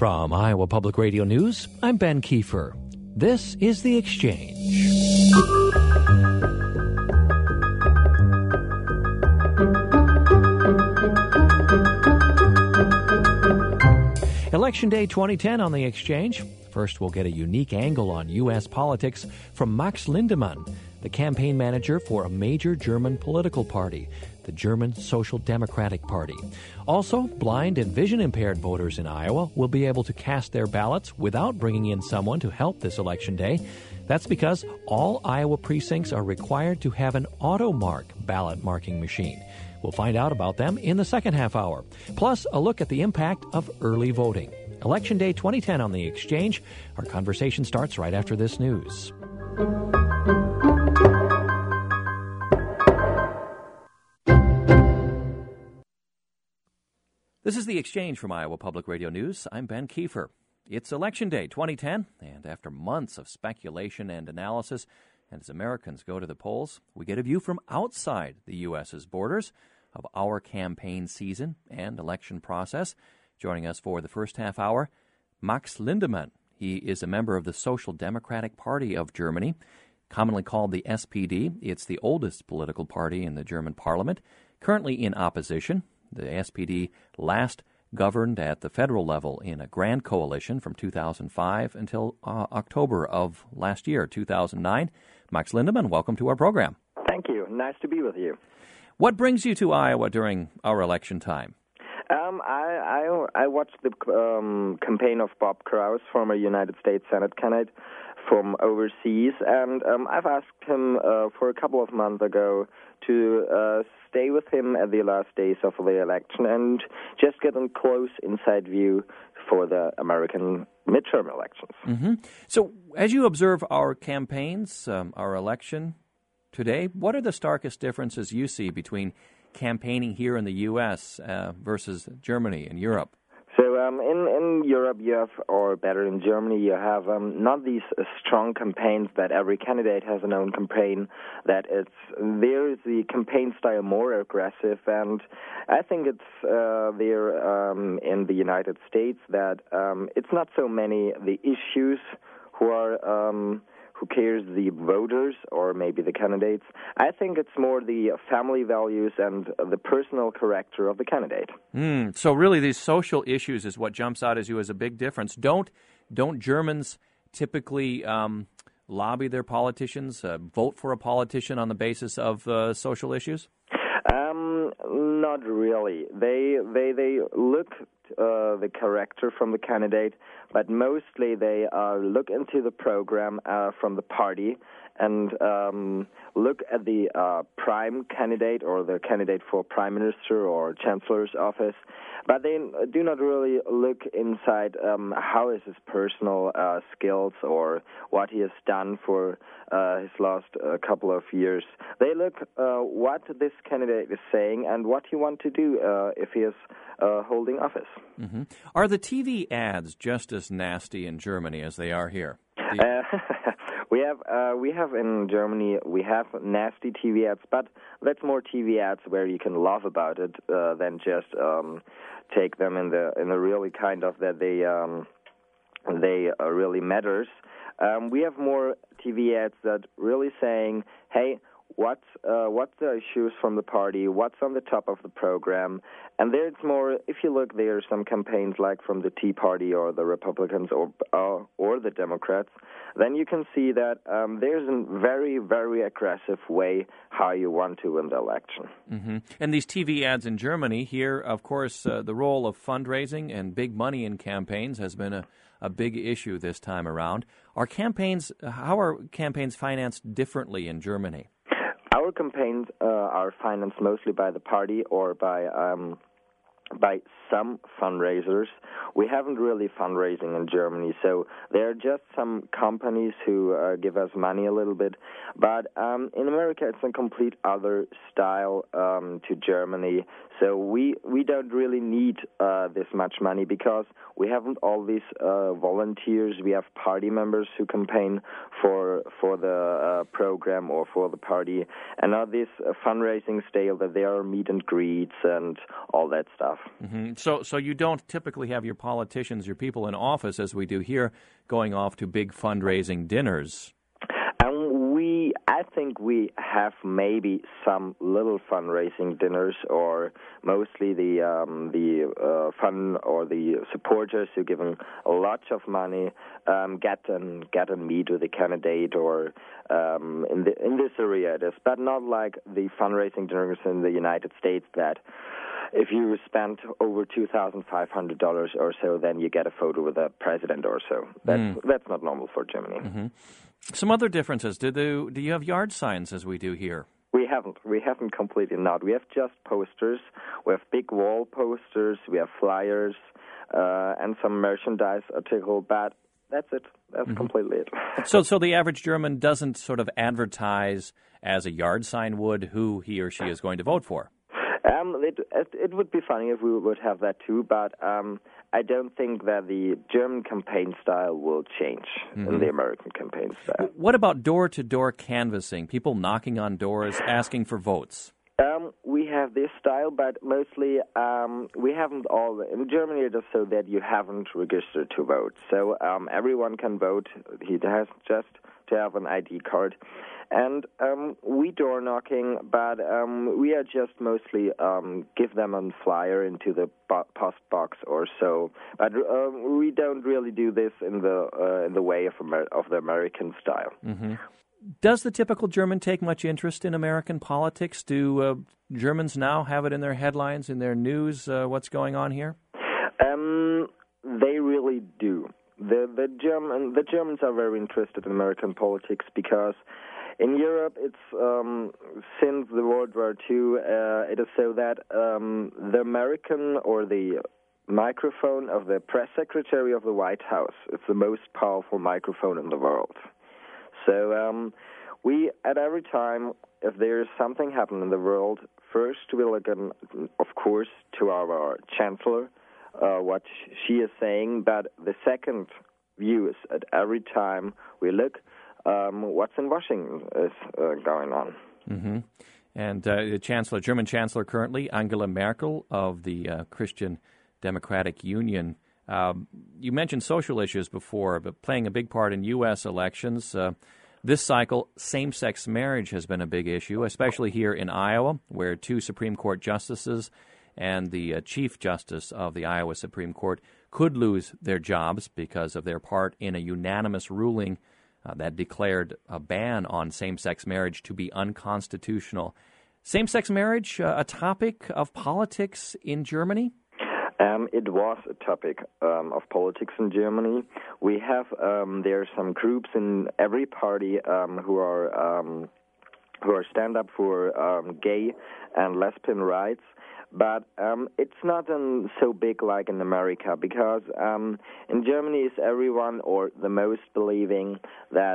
From Iowa Public Radio News, I'm Ben Kiefer. This is The Exchange. Election Day 2010 on The Exchange. First, we'll get a unique angle on U.S. politics from Max Lindemann, the campaign manager for a major German political party, the German Social Democratic Party. Also, blind and vision-impaired voters in Iowa will be able to cast their ballots without bringing in someone to help this election day. That's because all Iowa precincts are required to have an AutoMark ballot marking machine. We'll find out about them in the second half hour. Plus, a look at the impact of early voting. Election Day 2010 on The Exchange. Our conversation starts right after this news. This is The Exchange from Iowa Public Radio News. I'm Ben Kiefer. It's Election Day 2010, and after months of speculation and analysis, and as Americans go to the polls, we get a view from outside the U.S.'s borders of our campaign season and election process. Joining us for the first half hour, Max Lindemann. He is a member of the Social Democratic Party of Germany, commonly called the SPD. It's the oldest political party in the German parliament, currently in opposition. The SPD last governed at the federal level in a grand coalition from 2005 until October of last year, 2009. Max Lindemann, welcome to our program. Thank you. Nice to be with you. What brings you to Iowa during our election time? I watched the campaign of Bob Kraus, former United States Senate candidate from overseas, and I've asked him for a couple of months ago to stay with him at the last days of the election and just get a close inside view for the American midterm elections. Mm-hmm. So as you observe our campaigns, our election today, what are the starkest differences you see between campaigning here in the U.S. Versus Germany and Europe? So in Europe you have, or better in Germany, you have not these strong campaigns that every candidate has an own campaign, that there is the campaign style more aggressive, and I think it's there in the United States that it's not so many the issues who cares, the voters or maybe the candidates. I think it's more the family values and the personal character of the candidate. So really these social issues is what jumps out as you as a big difference. Don't Germans typically lobby their politicians, vote for a politician on the basis of social issues? Not really. They look the character from the candidate, but mostly they look into the program from the party and look at the prime candidate or the candidate for prime minister or chancellor's office, but they do not really look inside how is his personal skills or what he has done for his last couple of years. They look what this candidate is saying and what he wants to do if he is holding office. Mm-hmm. Are the TV ads just as nasty in Germany as they are here? We have in Germany, we have nasty TV ads, but that's more TV ads where you can laugh about it than just take them in the really kind of that they really matters. We have more TV ads that really saying, hey, what's the issues from the party, what's on the top of the program, and there it's more, if you look, there are some campaigns like from the Tea Party or the Republicans or the Democrats, then you can see that there's a very, very aggressive way how you want to win the election. Mm-hmm. And these TV ads in Germany, here, of course, the role of fundraising and big money in campaigns has been a big issue this time around. How are campaigns financed differently in Germany? Our campaigns are financed mostly by the party or by some fundraisers. We haven't really fundraising in Germany, so there are just some companies who give us money a little bit. But in America, it's a complete other style to Germany. So we don't really need this much money because we haven't all these volunteers. We have party members who campaign for the program or for the party, and not this fundraising style that there are meet and greets and all that stuff. Mm-hmm. So you don't typically have your politicians, your people in office, as we do here, going off to big fundraising dinners. I think we have maybe some little fundraising dinners, or mostly the fund or the supporters who give a lot of money get and meet with the candidate, or in this area it is, but not like the fundraising dinners in the United States that if you spend over $2,500 or so, then you get a photo with the president or so. That's not normal for Germany. Mm-hmm. Some other differences. Do you have yard signs as we do here? We haven't completely not. We have just posters. We have big wall posters. We have flyers and some merchandise article. But that's it. That's completely it. So the average German doesn't sort of advertise as a yard sign would who he or she is going to vote for. It would be funny if we would have that too, but I don't think that the German campaign style will change in the American campaign style. What about door-to-door canvassing, people knocking on doors, asking for votes? We have this style, but mostly we haven't all. In Germany, it is so that you haven't registered to vote. So everyone can vote. He has just to have an ID card. And we door knocking, but we are just mostly give them a flyer into the post box or so. But we don't really do this in the way of the American style. Mm-hmm. Does the typical German take much interest in American politics? Do Germans now have it in their headlines, in their news? What's going on here? They really do. The Germans are very interested in American politics because in Europe, it's since the World War II, it is so that the American or the microphone of the press secretary of the White House is the most powerful microphone in the world. So we, at every time, if there is something happening in the world, first we look, of course, to our chancellor, what she is saying, but the second view is at every time we look what's in Washington is going on. Mm-hmm. And the German Chancellor currently, Angela Merkel of the Christian Democratic Union. You mentioned social issues before, but playing a big part in U.S. elections. This cycle, same-sex marriage has been a big issue, especially here in Iowa, where 2 Supreme Court justices and the Chief Justice of the Iowa Supreme Court could lose their jobs because of their part in a unanimous ruling that declared a ban on same-sex marriage to be unconstitutional. Same-sex marriage, a topic of politics in Germany? It was a topic of politics in Germany. We have there are some groups in every party who are stand up for gay and lesbian rights. But it's not so big like in America because in Germany is everyone or the most believing that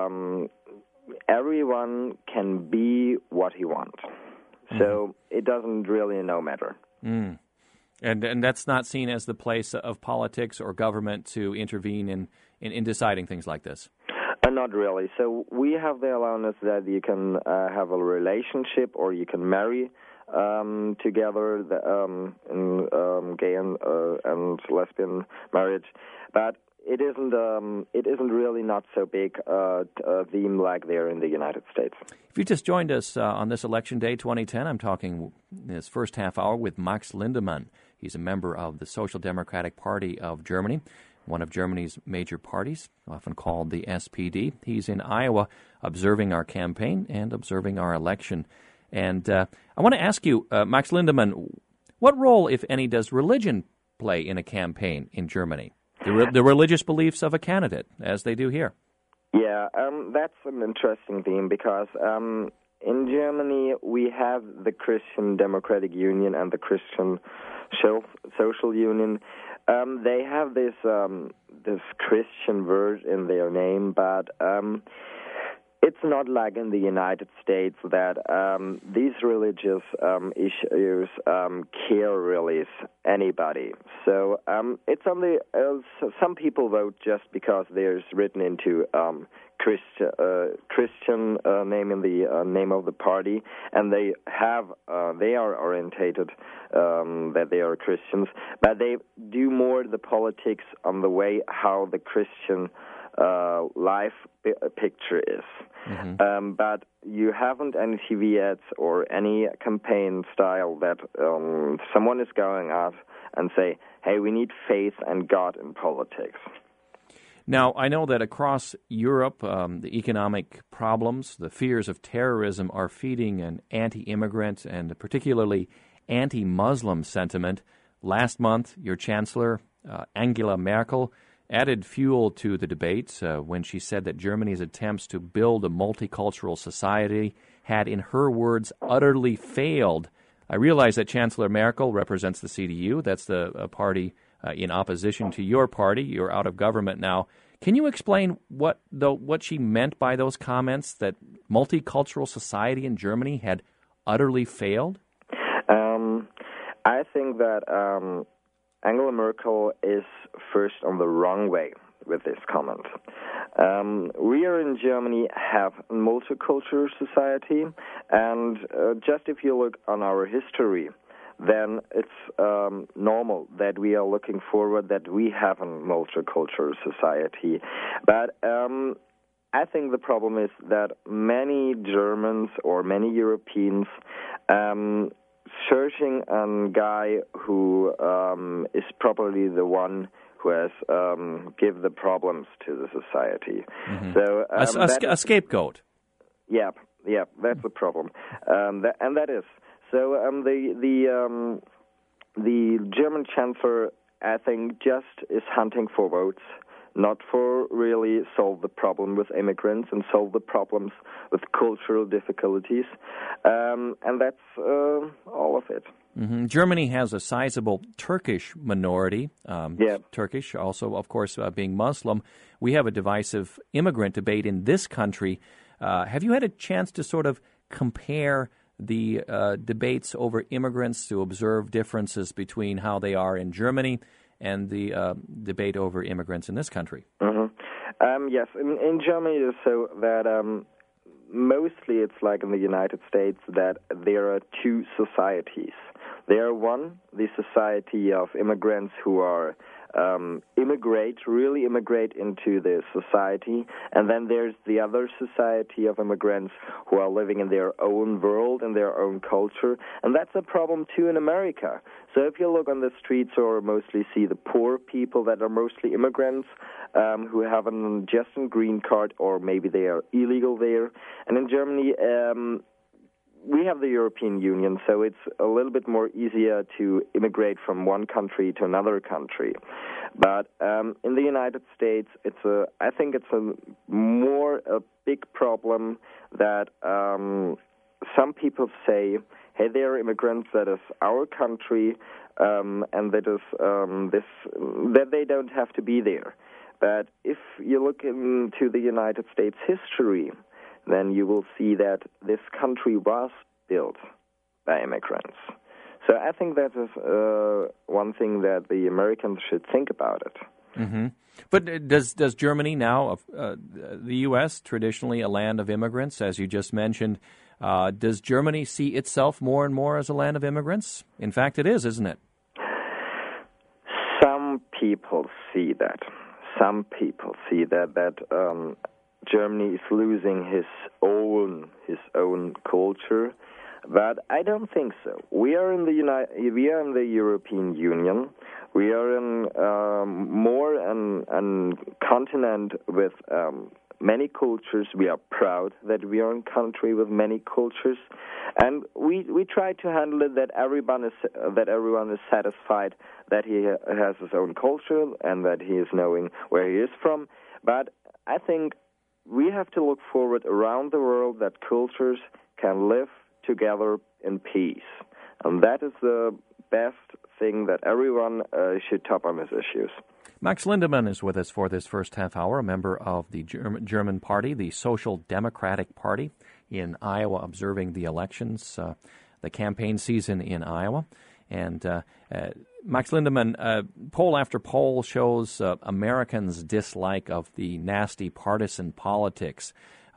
everyone can be what he wants. Mm-hmm. So it doesn't really no matter. Mm. And that's not seen as the place of politics or government to intervene in deciding things like this? Not really. So we have the allowance that you can have a relationship or you can marry together in gay and lesbian marriage, but it isn't really not so big theme like there in the United States. If you just joined us on this Election Day 2010, I'm talking in this first half hour with Max Lindemann. He's a member of the Social Democratic Party of Germany, one of Germany's major parties, often called the SPD. He's in Iowa observing our campaign and observing our election. And I want to ask you, Max Lindemann, what role, if any, does religion play in a campaign in Germany? The religious beliefs of a candidate, as they do here. Yeah, that's an interesting theme because in Germany we have the Christian Democratic Union and the Christian Social Union. They have this Christian word in their name, but It's not like in the United States that these religious issues care really anybody. So it's only some people vote just because there's written into Christian name in the name of the party, and they are orientated that they are Christians, but they do more the politics on the way how the Christian life picture is. Mm-hmm. But you haven't any TV ads or any campaign style that someone is going out and say, hey, we need faith and God in politics. Now, I know that across Europe, the economic problems, the fears of terrorism are feeding an anti-immigrant and particularly anti-Muslim sentiment. Last month, your chancellor, Angela Merkel, added fuel to the debates when she said that Germany's attempts to build a multicultural society had, in her words, utterly failed. I realize that Chancellor Merkel represents the CDU. That's the party in opposition to your party. You're out of government now. Can you explain what she meant by those comments, that multicultural society in Germany had utterly failed? I think that Angela Merkel is first on the wrong way with this comment. We are in Germany have a multicultural society, and just if you look on our history, then it's normal that we are looking forward that we have a multicultural society. But I think the problem is that many Germans or many Europeans searching a guy who is probably the one who has give the problems to the society. Mm-hmm. So a scapegoat. Yeah, that's the problem, and that is so. The German chancellor, I think, just is hunting for votes, not for really solve the problem with immigrants and solve the problems with cultural difficulties, and that's all of it. Mm-hmm. Germany has a sizable Turkish minority, Turkish also, of course, being Muslim. We have a divisive immigrant debate in this country. Have you had a chance to sort of compare the debates over immigrants, to observe differences between how they are in Germany and the debate over immigrants in this country? Mm-hmm. Yes, in Germany it is so that mostly it's like in the United States that there are two societies. There are one, the society of immigrants who are really immigrate into the society, and then there's the other society of immigrants who are living in their own world and their own culture, and that's a problem too in America. So if you look on the streets or mostly see the poor people that are mostly immigrants who have just a green card, or maybe they are illegal there, and in Germany we have the European Union, so it's a little bit more easier to immigrate from one country to another country. But in the United States, I think it's a big problem that some people say, hey, they are immigrants, that is our country, and that is that they don't have to be there. But if you look into the United States history, then you will see that this country was built by immigrants. So I think that is one thing that the Americans should think about it. Mm-hmm. But does Germany now, the U.S., traditionally a land of immigrants, as you just mentioned, does Germany see itself more and more as a land of immigrants? In fact, it is, isn't it? Some people see that. Some people see that Germany is losing his own culture, but I don't think so. We are in the European Union. We are in more an continent with many cultures. We are proud that we are a country with many cultures, and we try to handle it that everyone is satisfied that he has his own culture and that he is knowing where he is from. But I think we have to look forward around the world that cultures can live together in peace, and that is the best thing that everyone should top on his issues. Max Lindemann is with us for this first half hour, a member of the German party, the Social Democratic Party in Iowa, observing the elections, the campaign season in Iowa. And Max Lindemann, poll after poll shows Americans' dislike of the nasty partisan politics,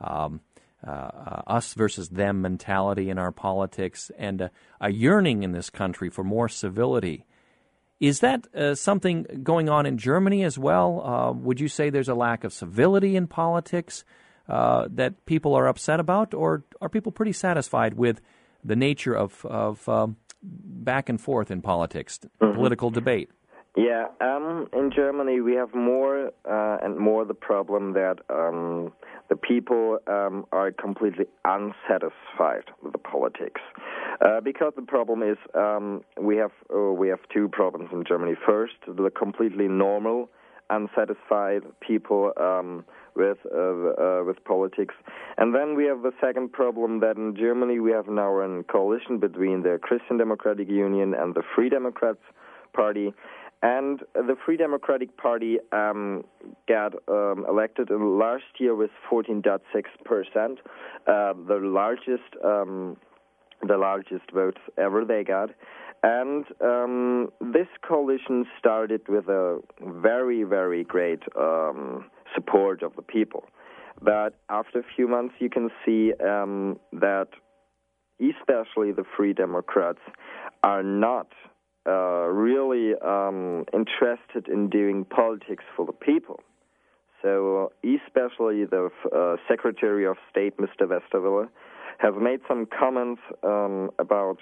us versus them mentality in our politics, and a yearning in this country for more civility. Is that something going on in Germany as well? Would you say there's a lack of civility in politics that people are upset about, or are people pretty satisfied with the nature of back and forth in politics, political debate? Yeah, in Germany we have more and more the problem that the people are completely unsatisfied with the politics. Because the problem is we have two problems in Germany. First, the completely normal, unsatisfied people with politics, and then we have the second problem that in Germany we have now a coalition between the Christian Democratic Union and the Free Democrats Party. And the Free Democratic Party got elected last year with 14.6%, the largest votes ever they got. And this coalition started with a very, very great support of the people. But after a few months, you can see that especially the Free Democrats are not really interested in doing politics for the people. So especially the Secretary of State, Mr. Westerwelle, has made some comments about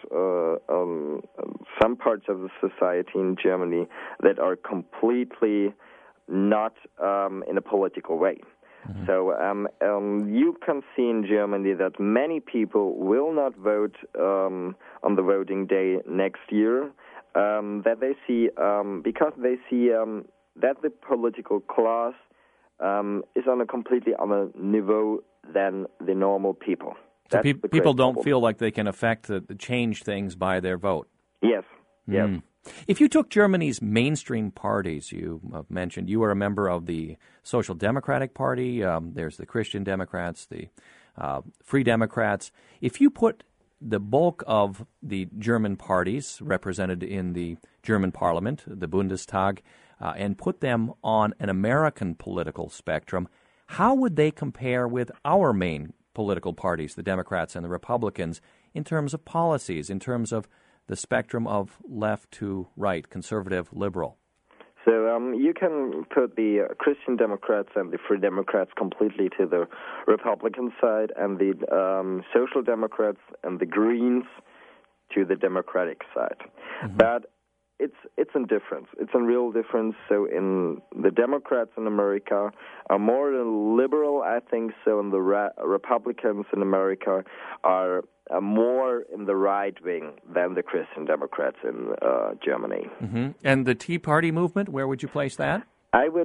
some parts of the society in Germany that are completely not in a political way. Mm-hmm. So you can see in Germany that many people will not vote on the voting day next year, that they see because they see that the political class is on a completely other niveau than the normal people. So people don't feel like they can affect the change things by their vote. Yes. Yes. If you took Germany's mainstream parties, you mentioned you were a member of the Social Democratic Party. There's the Christian Democrats, the Free Democrats. If you put the bulk of the German parties represented in the German parliament, the Bundestag, and put them on an American political spectrum, how would they compare with our main political parties, the Democrats and the Republicans, in terms of policies, in terms of the spectrum of left to right, conservative, liberal? So you can put the Christian Democrats and the Free Democrats completely to the Republican side, and the Social Democrats and the Greens to the Democratic side. Mm-hmm. But it's a difference. It's a real difference. So in the Democrats in America are more liberal, I think. So in the Republicans in America are more in the right wing than the Christian Democrats in Germany. Mm-hmm. And the Tea Party movement, where would you place that? I would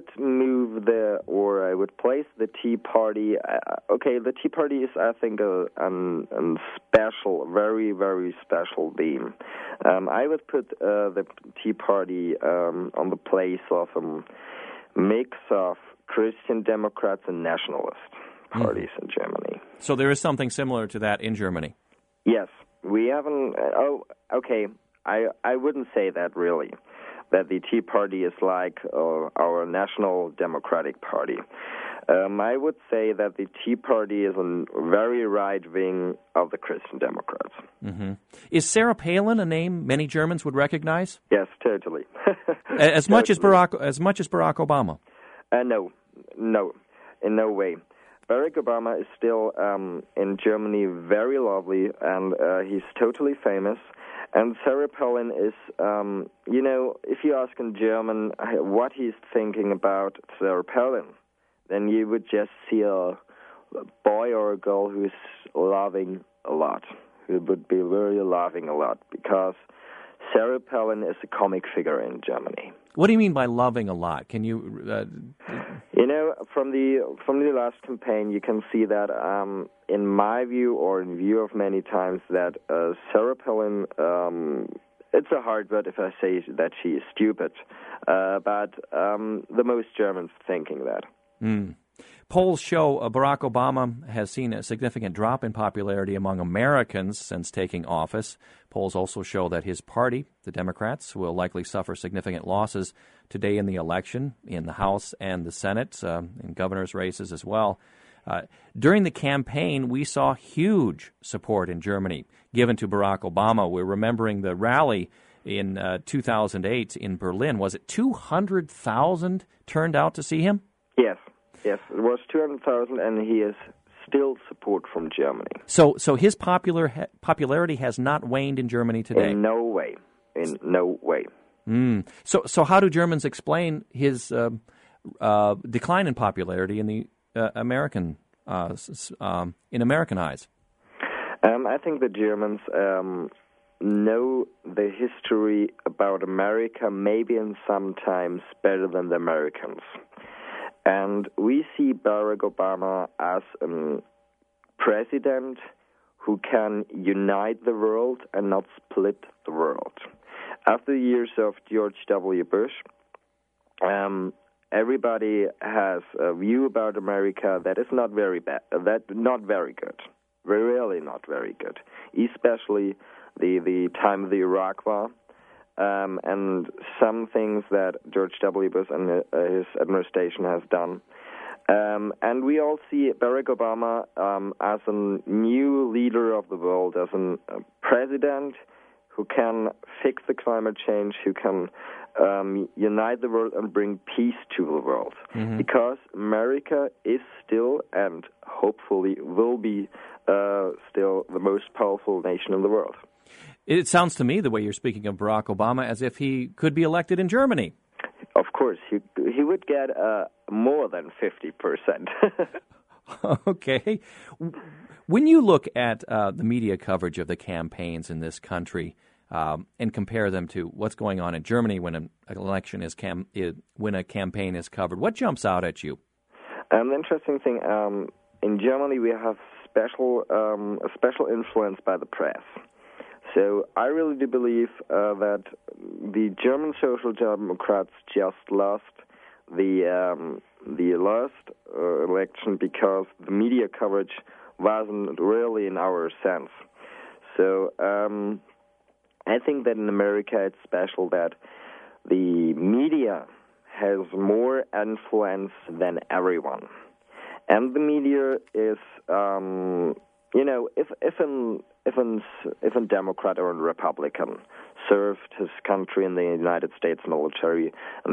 I would place the Tea Party. The Tea Party is, I think, a special, very, very special beam. I would put the Tea Party on the place of a mix of Christian Democrats and nationalist parties in Germany. So there is something similar to that in Germany? Yes. We haven't... I wouldn't say that, really, that the Tea Party is like our National Democratic Party. I would say that the Tea Party is a very right wing of the Christian Democrats. Mm-hmm. Is Sarah Palin a name many Germans would recognize? Yes, totally. As much as Barack Obama? No, in no way. Barack Obama is still in Germany very lovely, and he's totally famous. And Sarah Palin is, if you ask in German what he's thinking about Sarah Palin, then you would just see a boy or a girl who's laughing a lot, who would be really laughing a lot, because Sarah Palin is a comic figure in Germany. What do you mean by loving a lot? Can you... From the last campaign, you can see that, in my view, or in view of many times, that Sarah Palin it's a hard word if I say that she is stupid, but the most Germans thinking that. Polls show Barack Obama has seen a significant drop in popularity among Americans since taking office. Polls also show that his party, the Democrats, will likely suffer significant losses today in the election, in the House and the Senate, in governor's races as well. During the campaign, we saw huge support in Germany given to Barack Obama. We're remembering the rally in 2008 in Berlin. Was it 200,000 turned out to see him? Yes, it was 200,000, and he has still support from Germany. So his popularity has not waned in Germany today? In no way. So how do Germans explain his decline in popularity in the American eyes? I think the Germans know the history about America maybe in sometimes better than the Americans. And we see Barack Obama as a president who can unite the world and not split the world. After the years of George W. Bush, everybody has a view about America that is not very bad, not very good, really not very good, especially the time of the Iraq War, and some things that George W. Bush and his administration has done. And we all see Barack Obama as a new leader of the world, as a president who can fix the climate change, who can unite the world and bring peace to the world. Mm-hmm. Because America is still, and hopefully will be still, the most powerful nation in the world. It sounds to me, the way you're speaking of Barack Obama, as if he could be elected in Germany. Of course, he would get more than 50%. Okay. When you look at the media coverage of the campaigns in this country and compare them to what's going on in Germany when an election when a campaign is covered, what jumps out at you? The interesting thing, in Germany we have a special influence by the press. So I really do believe that the German Social Democrats just lost the last election because the media coverage wasn't really in our sense. So I think that in America it's special that the media has more influence than everyone. And the media is, if a Democrat or a Republican served his country in the United States military,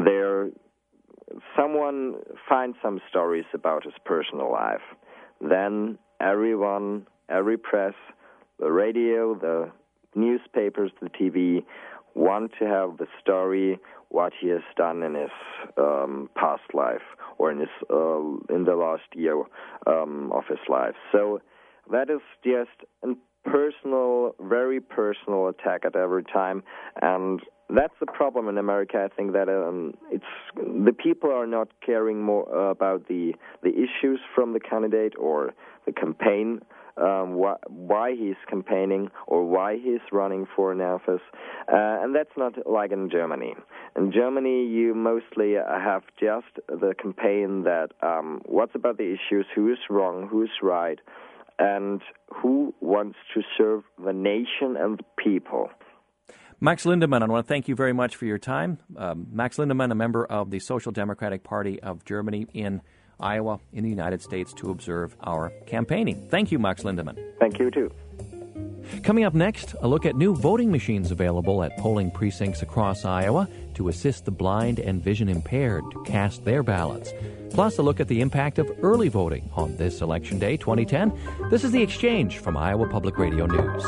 someone finds some stories about his personal life, then everyone, every press, the radio, the newspapers, the TV, want to have the story what he has done in his past life or in the last year of his life. So that is just a very personal attack at every time, and that's the problem in America. I think that the people are not caring more about the issues from the candidate or the campaign, why he's campaigning or why he's running for an office, and that's not like in Germany. In Germany, you mostly have just the campaign that what's about the issues, who is wrong, who is right, and who wants to serve the nation and the people. Max Lindemann, I want to thank you very much for your time. Max Lindemann, a member of the Social Democratic Party of Germany in Iowa in the United States, to observe our campaigning. Thank you, Max Lindemann. Thank you, too. Coming up next, a look at new voting machines available at polling precincts across Iowa to assist the blind and vision impaired to cast their ballots. Plus, a look at the impact of early voting on this Election Day 2010. This is The Exchange from Iowa Public Radio News.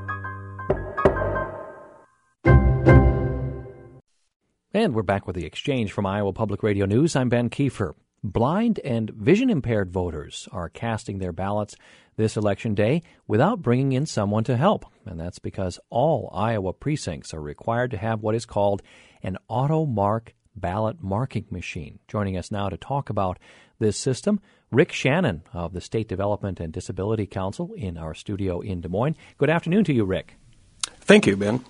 And we're back with The Exchange from Iowa Public Radio News. I'm Ben Kiefer. Blind and vision-impaired voters are casting their ballots this Election Day without bringing in someone to help. And that's because all Iowa precincts are required to have what is called an auto-mark ballot marking machine. Joining us now to talk about this system, Rick Shannon of the State Development and Disability Council in our studio in Des Moines. Good afternoon to you, Rick. Thank you, Ben.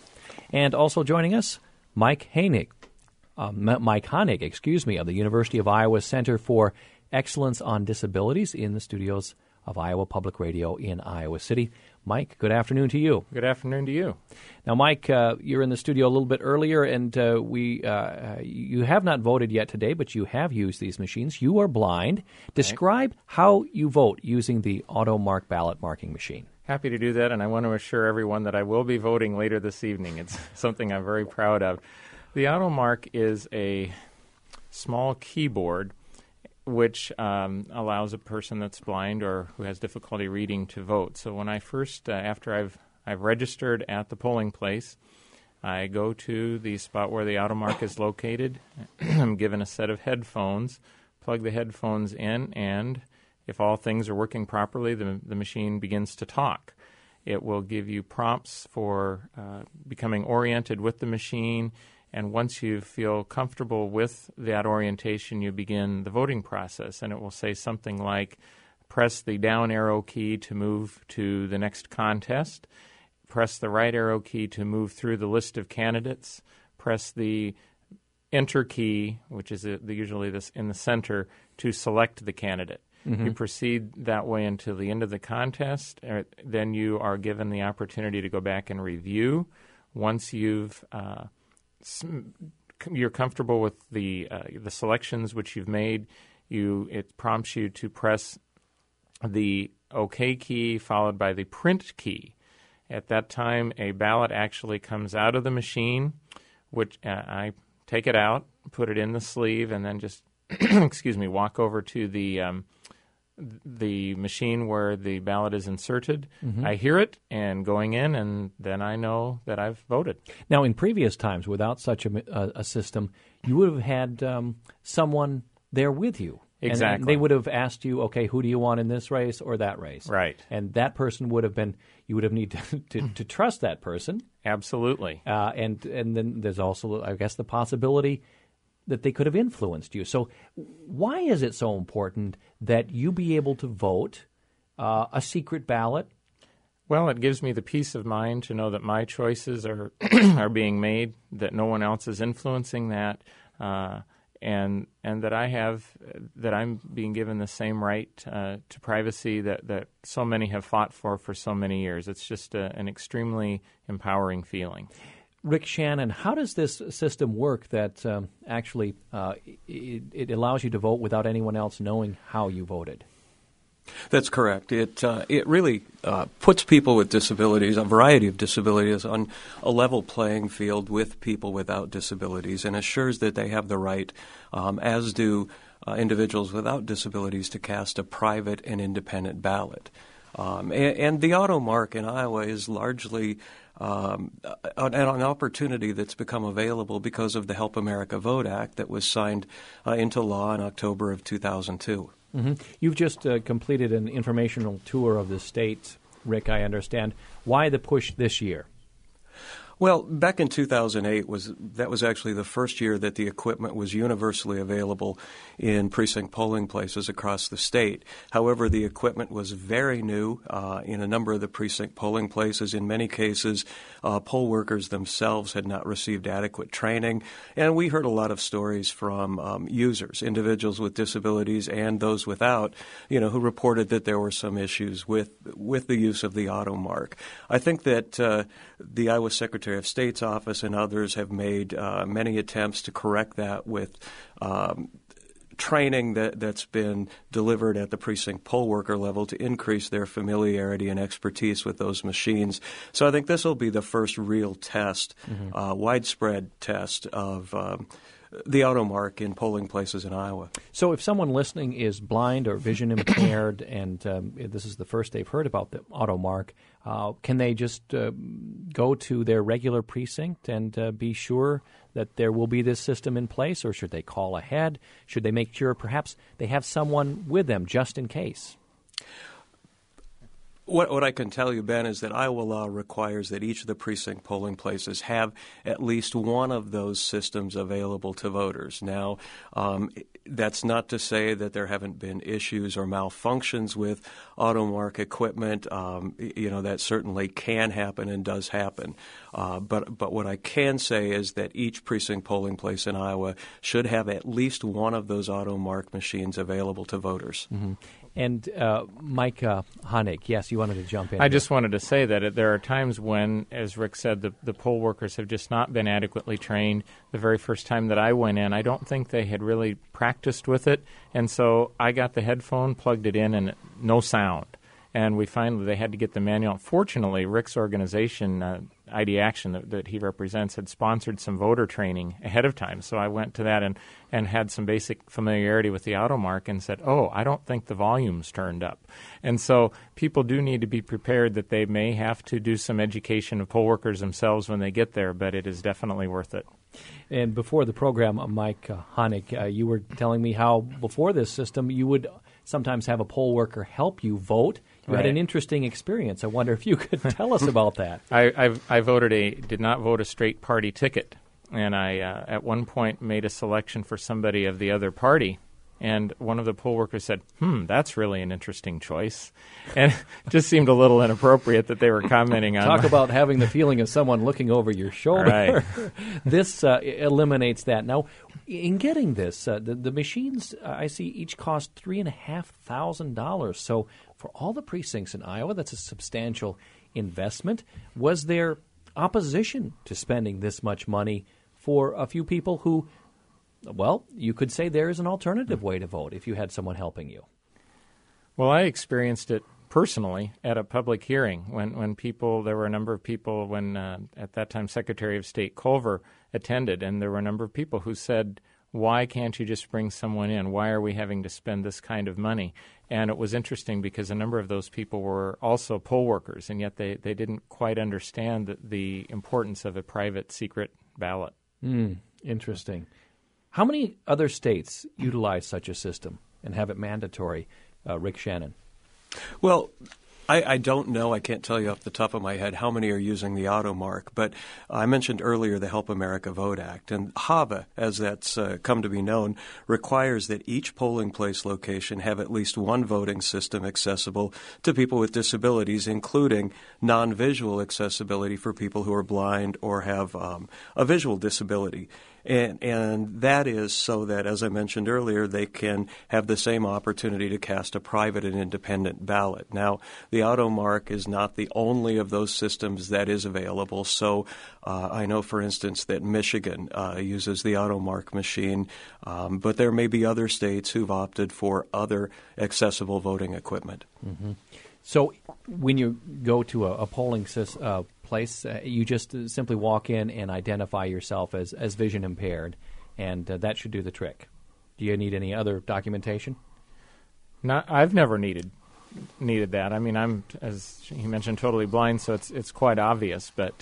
And also joining us, Mike Honig, of the University of Iowa Center for Excellence on Disabilities in the studios of Iowa Public Radio in Iowa City. Mike, good afternoon to you. Good afternoon to you. Now, Mike, you're in the studio a little bit earlier, and you have not voted yet today, but you have used these machines. You are blind. Describe how you vote using the AutoMark ballot marking machine. Happy to do that, and I want to assure everyone that I will be voting later this evening. It's something I'm very proud of. The AutoMark is a small keyboard which allows a person that's blind or who has difficulty reading to vote. So when I first, after I've registered at the polling place, I go to the spot where the AutoMark is located. I'm given a set of headphones, plug the headphones in, and if all things are working properly, the machine begins to talk. It will give you prompts for becoming oriented with the machine. And once you feel comfortable with that orientation, you begin the voting process. And it will say something like, press the down arrow key to move to the next contest, press the right arrow key to move through the list of candidates, press the enter key, which is usually this in the center, to select the candidate. Mm-hmm. You proceed that way until the end of the contest. Then you are given the opportunity to go back and review. Once you're comfortable with the selections which you've made, it prompts you to press the OK key followed by the print key. At that time, a ballot actually comes out of the machine, which I take it out, put it in the sleeve, and then just walk over to the machine where the ballot is inserted. Mm-hmm. I hear it and going in, and then I know that I've voted. Now, in previous times, without such a system, you would have had someone there with you. Exactly. And they would have asked you, okay, who do you want in this race or that race? Right. And that person would have been, you would have needed to trust that person. Absolutely. And then there's also, I guess, the possibility that they could have influenced you. So why is it so important that you be able to vote a secret ballot? Well, it gives me the peace of mind to know that my choices are are being made, that no one else is influencing that, and that I'm being given the same right to privacy that so many have fought for so many years. It's just an extremely empowering feeling. Rick Shannon, how does this system work that actually it allows you to vote without anyone else knowing how you voted? That's correct. It really puts people with disabilities, a variety of disabilities, on a level playing field with people without disabilities and assures that they have the right, as do individuals without disabilities, to cast a private and independent ballot. And the AutoMark in Iowa is largely an opportunity that's become available because of the Help America Vote Act that was signed into law in October of 2002. Mm-hmm. You've just completed an informational tour of the state, Rick, I understand. Why the push this year? Well, back in 2008 that was actually the first year that the equipment was universally available in precinct polling places across the state. However, the equipment was very new in a number of the precinct polling places. In many cases, poll workers themselves had not received adequate training, and we heard a lot of stories from users, individuals with disabilities and those without, who reported that there were some issues with the use of the AutoMark. I think that the Iowa Secretary of State's office and others have made many attempts to correct that with training that's been delivered at the precinct poll worker level to increase their familiarity and expertise with those machines. So I think this will be the first real test, widespread test of the AutoMark in polling places in Iowa. So if someone listening is blind or vision impaired and this is the first they've heard about the AutoMark, can they just go to their regular precinct and be sure that there will be this system in place, or should they call ahead? Should they make sure perhaps they have someone with them just in case? What I can tell you, Ben, is that Iowa law requires that each of the precinct polling places have at least one of those systems available to voters. Now, that's not to say that there haven't been issues or malfunctions with AutoMark equipment. That certainly can happen and does happen. But what I can say is that each precinct polling place in Iowa should have at least one of those AutoMark machines available to voters. Mm-hmm. And Mike Honig, yes, you wanted to jump in. I just wanted to say that there are times when, as Rick said, the poll workers have just not been adequately trained. The very first time that I went in, I don't think they had really practiced with it, and so I got the headphone, plugged it in, and no sound. And they had to get the manual. Fortunately, Rick's organization, ID Action, that he represents, had sponsored some voter training ahead of time. So I went to that and had some basic familiarity with the AutoMark and said, I don't think the volume's turned up. And so people do need to be prepared that they may have to do some education of poll workers themselves when they get there, but it is definitely worth it. And before the program, Mike Honig, you were telling me how before this system you would sometimes have a poll worker help you vote. You had an interesting experience. I wonder if you could tell us about that. I did not vote a straight party ticket, and I at one point made a selection for somebody of the other party, and one of the poll workers said, that's really an interesting choice. And it just seemed a little inappropriate that they were commenting on Talk about having the feeling of someone looking over your shoulder. Right. This eliminates that. Now, in getting this, the machines, I see, each cost $3,500. So for all the precincts in Iowa, that's a substantial investment. Was there opposition to spending this much money for a few people who, well, you could say there is an alternative way to vote if you had someone helping you? Well, I experienced it personally at a public hearing when there were a number of people when at that time Secretary of State Culver attended, and there were a number of people who said, why can't you just bring someone in? Why are we having to spend this kind of money? And it was interesting because a number of those people were also poll workers, and yet they didn't quite understand the importance of a private secret ballot. Interesting. How many other states utilize such a system and have it mandatory, Rick Shannon? Well, I don't know. I can't tell you off the top of my head how many are using the AutoMark, but I mentioned earlier the Help America Vote Act, and HAVA, as that's come to be known, requires that each polling place location have at least one voting system accessible to people with disabilities, including non-visual accessibility for people who are blind or have a visual disability. And that is so that, as I mentioned earlier, they can have the same opportunity to cast a private and independent ballot. Now, the AutoMark is not the only of those systems that is available. So I know, for instance, that Michigan uses the AutoMark machine, but there may be other states who've opted for other accessible voting equipment. Mm-hmm. So when you go to a polling place, you just simply walk in and identify yourself as vision impaired, and that should do the trick. Do you need any other documentation? I've never needed that. I mean, I'm, as he mentioned, totally blind, so it's quite obvious. But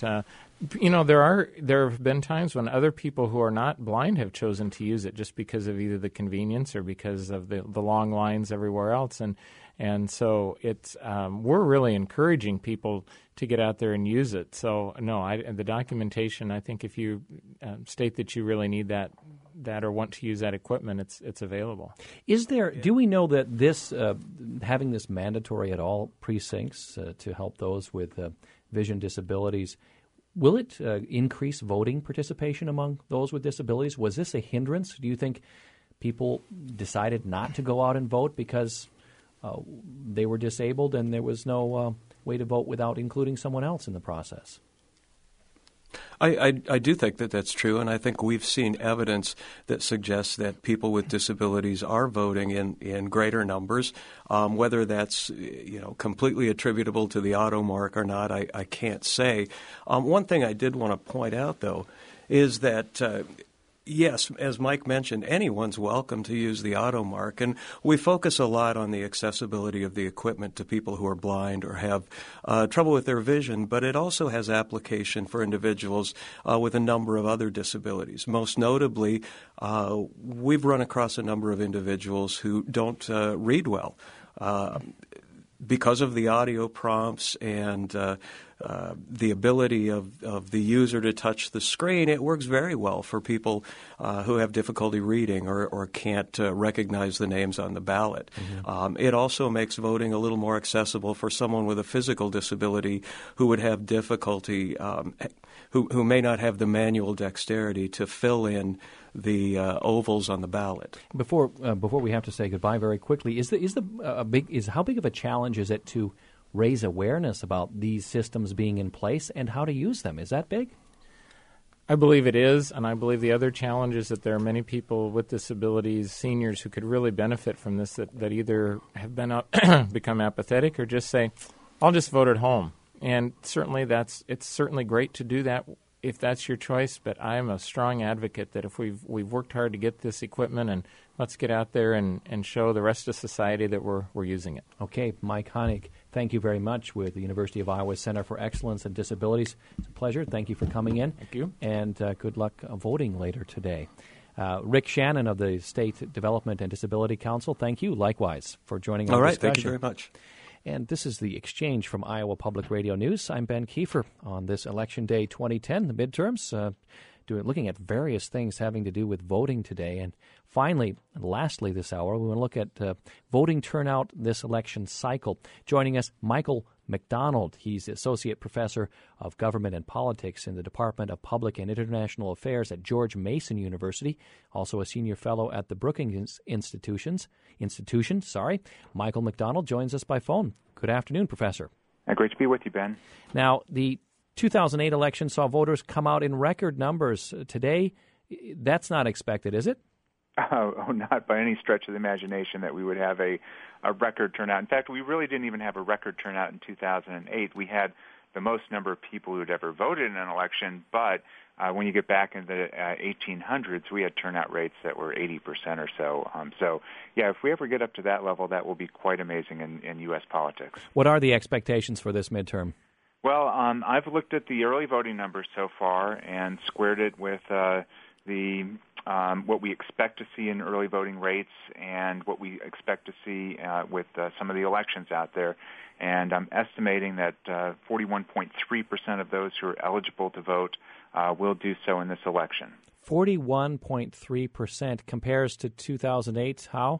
there have been times when other people who are not blind have chosen to use it just because of either the convenience or because of the long lines everywhere else, and so it's we're really encouraging people to get out there and use it. So the documentation, I think if you state that you really need that or want to use that equipment, it's available. Is there? Do we know that this having this mandatory at all precincts to help those with vision disabilities, will it increase voting participation among those with disabilities? Was this a hindrance? Do you think people decided not to go out and vote because they were disabled and there was no way to vote without including someone else in the process? I do think that that's true, and I think we've seen evidence that suggests that people with disabilities are voting in greater numbers. Whether that's completely attributable to the AutoMark or not, I can't say. One thing I did want to point out, though, is that yes, as Mike mentioned, anyone's welcome to use the AutoMark, and we focus a lot on the accessibility of the equipment to people who are blind or have trouble with their vision, but it also has application for individuals with a number of other disabilities. Most notably, we've run across a number of individuals who don't read well. because of the audio prompts and the ability of the user to touch the screen, it works very well for people who have difficulty reading or can't recognize the names on the ballot. Mm-hmm. It also makes voting a little more accessible for someone with a physical disability who would have difficulty, who may not have the manual dexterity to fill in the ovals on the ballot. Before we have to say goodbye very quickly, how big of a challenge is it to raise awareness about these systems being in place and how to use them? Is that big? I believe it is, and I believe the other challenge is that there are many people with disabilities, seniors, who could really benefit from this that either have been become apathetic or just say, I'll just vote at home. And certainly it's certainly great to do that if that's your choice, but I am a strong advocate that if we've worked hard to get this equipment, and let's get out there and show the rest of society that we're using it. Okay, Mike Honig, thank you very much with the University of Iowa Center for Excellence in Disabilities. It's a pleasure. Thank you for coming in. Thank you. And good luck voting later today. Rick Shannon of the State Development and Disability Council, thank you likewise for joining our discussion. Thank you very much. And this is the Exchange from Iowa Public Radio News. I'm Ben Kiefer on this Election Day 2010, the midterms, looking at various things having to do with voting today. And finally, and lastly this hour, we want to look at voting turnout this election cycle. Joining us, Michael McDonald. He's Associate Professor of Government and Politics in the Department of Public and International Affairs at George Mason University, also a Senior Fellow at the Brookings Institution. Michael McDonald joins us by phone. Good afternoon, Professor. Great to be with you, Ben. Now, the 2008 election saw voters come out in record numbers. Today, that's not expected, is it? Oh, not by any stretch of the imagination that we would have a record turnout. In fact, we really didn't even have a record turnout in 2008. We had the most number of people who had ever voted in an election, but when you get back into the 1800s, we had turnout rates that were 80% or so. If we ever get up to that level, that will be quite amazing in U.S. politics. What are the expectations for this midterm? Well, I've looked at the early voting numbers so far and squared it with what we expect to see in early voting rates and what we expect to see with some of the elections out there. And I'm estimating that 41.3% of those who are eligible to vote will do so in this election. 41.3% compares to 2008. How?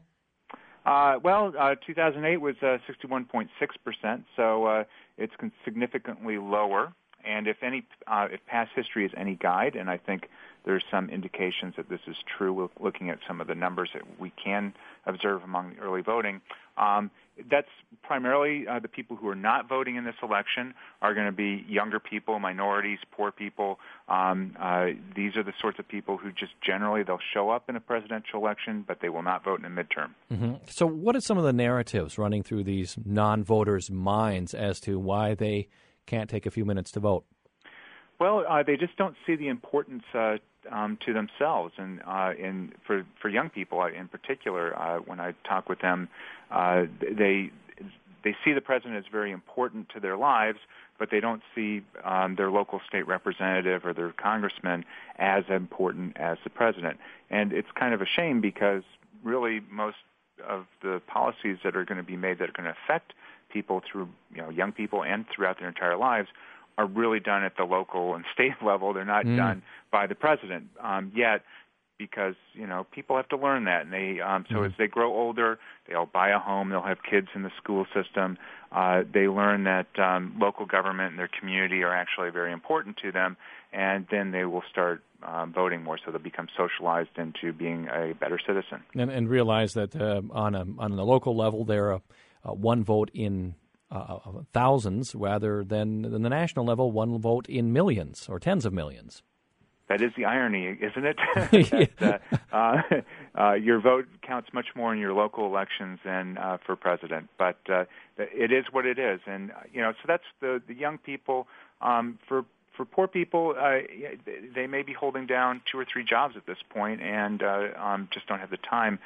2008 was 61.6%, so it's significantly lower. And if past history is any guide, and I think there's some indications that this is true, looking at some of the numbers that we can observe among the early voting, that's primarily the people who are not voting in this election are going to be younger people, minorities, poor people. These are the sorts of people who just generally they'll show up in a presidential election, but they will not vote in a midterm. Mm-hmm. So what are some of the narratives running through these non-voters' minds as to why they can't take a few minutes to vote? Well, they just don't see the importance to themselves, and for young people in particular. When I talk with them, they see the president as very important to their lives, but they don't see their local state representative or their congressman as important as the president. And it's kind of a shame because really most of the policies that are going to be made that are going to affect people through, young people and throughout their entire lives are really done at the local and state level. They're not done by the president yet, because people have to learn that. And they so as they grow older, they'll buy a home, they'll have kids in the school system. They learn that local government and their community are actually very important to them, and then they will start voting more, so they'll become socialized into being a better citizen. And realize that on the local level, they're one vote in thousands rather than the national level, one vote in millions or tens of millions. That is the irony, isn't it? that, your vote counts much more in your local elections than for president. But it is what it is, and so that's the young people. For poor people, they may be holding down 2 or 3 jobs at this point, and just don't have the time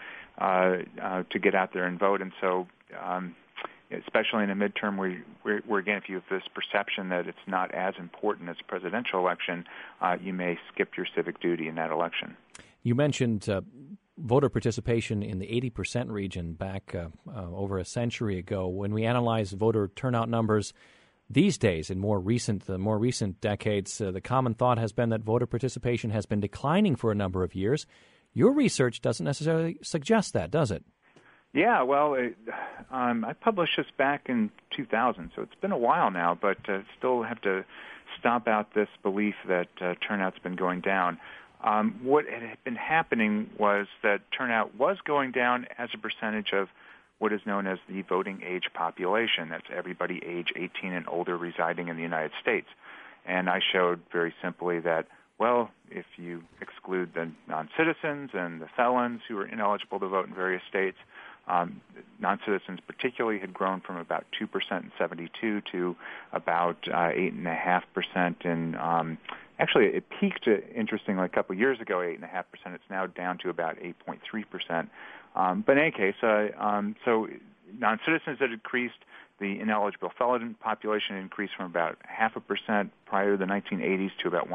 to get out there and vote. And so, especially in a midterm where again, if you have this perception that it's not as important as a presidential election, you may skip your civic duty in that election. You mentioned voter participation in the 80% region back over a century ago. When we analyze voter turnout numbers these days, in more recent decades, the common thought has been that voter participation has been declining for a number of years. Your research doesn't necessarily suggest that, does it? Yeah, well, I published this back in 2000, so it's been a while now, but still have to stomp out this belief that turnout's been going down. What had been happening was that turnout was going down as a percentage of what is known as the voting age population. That's everybody age 18 and older residing in the United States. And I showed very simply that, well, if you exclude the non-citizens and the felons who are ineligible to vote in various states, non-citizens particularly had grown from about 2% in 72 to about 8.5% in actually, it peaked, interestingly, a couple of years ago, 8.5%. It's now down to about 8.3%. But in any case, so non-citizens had increased. The ineligible felon population increased from about 0.5% prior to the 1980s to about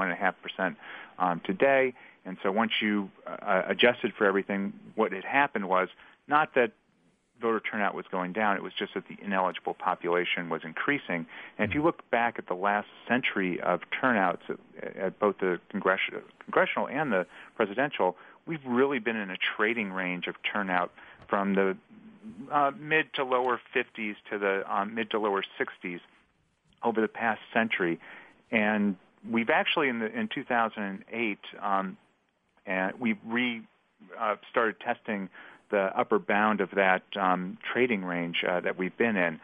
1.5% today. And so once you adjusted for everything, what had happened was not that voter turnout was going down. It was just that the ineligible population was increasing. And if you look back at the last century of turnouts at both the congressional and the presidential, we've really been in a trading range of turnout from the mid to lower 50s to the mid to lower 60s over the past century. And we've actually, in 2008, and we started testing the upper bound of that trading range that we've been in.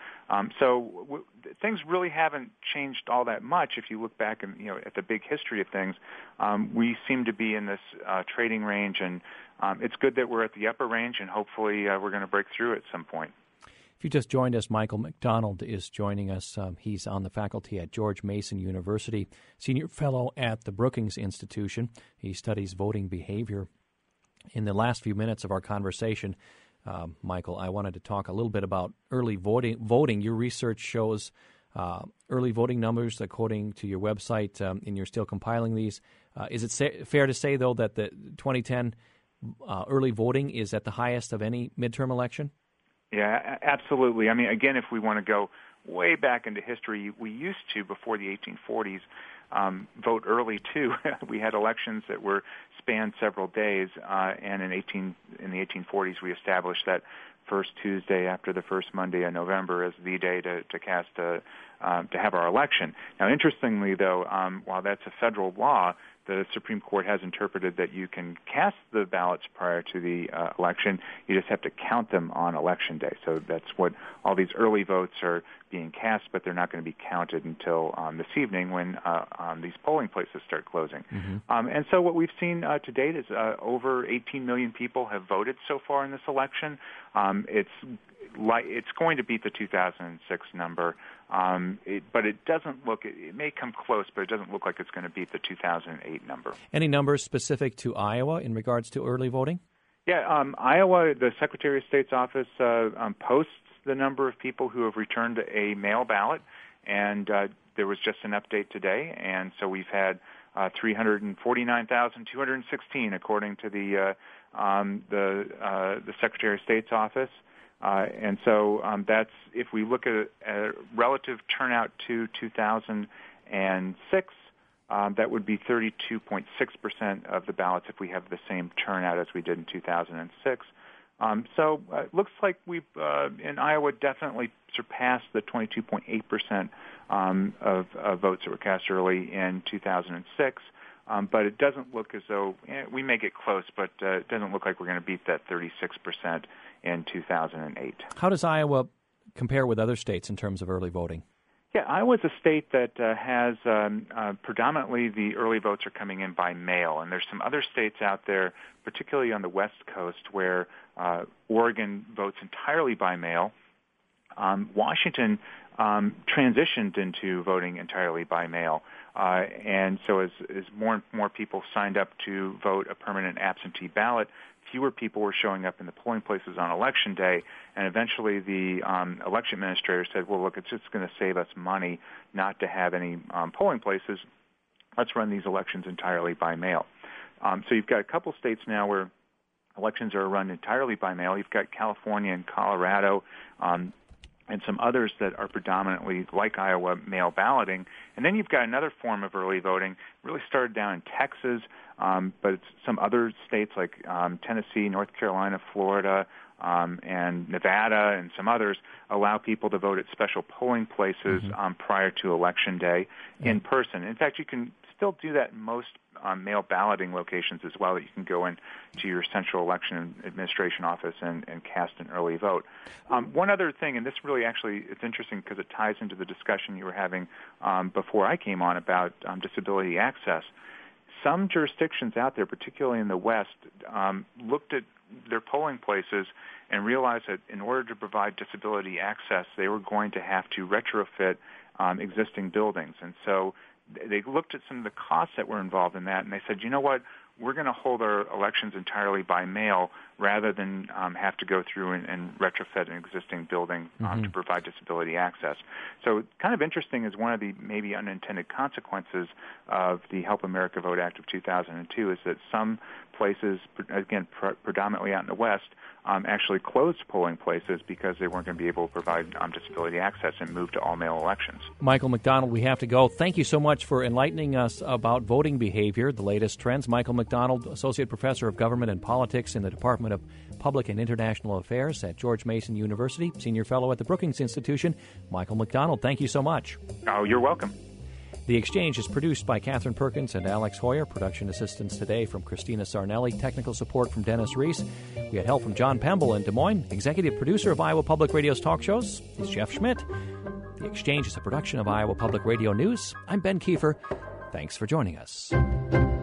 So things really haven't changed all that much. If you look back and at the big history of things, we seem to be in this trading range, and it's good that we're at the upper range, and hopefully we're going to break through at some point. If you just joined us, Michael McDonald is joining us. He's on the faculty at George Mason University, senior fellow at the Brookings Institution. He studies voting behavior. In the last few minutes of our conversation, Michael, I wanted to talk a little bit about early voting. Your research shows early voting numbers according to your website, and you're still compiling these. Is it fair to say, though, that the 2010 early voting is at the highest of any midterm election? Yeah, absolutely. I mean, again, if we want to go way back into history, we used to, before the 1840s, vote early too. We had elections that were spanned several days, and in the 1840s we established that first Tuesday after the first Monday in November as the day to have our election. Now, interestingly, though, while that's a federal law, the Supreme Court has interpreted that you can cast the ballots prior to the election. You just have to count them on Election Day. So that's what all these early votes are being cast, but they're not going to be counted until this evening when these polling places start closing. Mm-hmm. And so what we've seen to date is over 18 million people have voted so far in this election. It's going to beat the 2006 number, but it doesn't look. It may come close, but it doesn't look like it's going to beat the 2008 number. Any numbers specific to Iowa in regards to early voting? Yeah, Iowa, the Secretary of State's office posts the number of people who have returned a mail ballot, and there was just an update today, and so we've had 349,216 according to the Secretary of State's office. And so that's, if we look at a relative turnout to 2006, that would be 32.6% of the ballots if we have the same turnout as we did in 2006. So it looks like we've, in Iowa, definitely surpassed the 22.8% of votes that were cast early in 2006. But it doesn't look as though, we may get close, but it doesn't look like we're going to beat that 36% in 2008. How does Iowa compare with other states in terms of early voting? Yeah, Iowa's a state that has predominantly the early votes are coming in by mail, and there's some other states out there, particularly on the West Coast, where Oregon votes entirely by mail. Washington transitioned into voting entirely by mail, and so as more and more people signed up to vote a permanent absentee ballot, fewer people were showing up in the polling places on Election Day, and eventually the election administrator said, well, look, it's just going to save us money not to have any polling places. Let's run these elections entirely by mail. So you've got a couple states now where elections are run entirely by mail. You've got California and Colorado and some others that are predominantly, like Iowa, mail balloting. And then you've got another form of early voting, really started down in Texas, but it's some other states like Tennessee, North Carolina, Florida, and Nevada and some others allow people to vote at special polling places prior to Election Day in person. In fact, you can still do that in most mail balloting locations as well, that you can go in to your central election administration office and cast an early vote. One other thing, and this really actually it's interesting because it ties into the discussion you were having before I came on about disability access. Some jurisdictions out there, particularly in the West, looked at their polling places and realized that in order to provide disability access, they were going to have to retrofit existing buildings. And so they looked at some of the costs that were involved in that, and they said, you know what, we're going to hold our elections entirely by mail rather than have to go through and retrofit an existing building to provide disability access. So kind of interesting is one of the maybe unintended consequences of the Help America Vote Act of 2002 is that some places, again, predominantly out in the West, actually closed polling places because they weren't going to be able to provide disability access and move to all-mail elections. Michael McDonald, we have to go. Thank you so much for enlightening us about voting behavior, the latest trends. Michael McDonald, Associate Professor of Government and Politics in the Department of Public and International Affairs at George Mason University, Senior Fellow at the Brookings Institution. Michael McDonald, thank you so much. Oh, you're welcome. The Exchange is produced by Catherine Perkins and Alex Hoyer. Production assistance today from Christina Sarnelli. Technical support from Dennis Reese. We had help from John Pemble in Des Moines. Executive producer of Iowa Public Radio's talk shows is Jeff Schmidt. The Exchange is a production of Iowa Public Radio News. I'm Ben Kiefer. Thanks for joining us.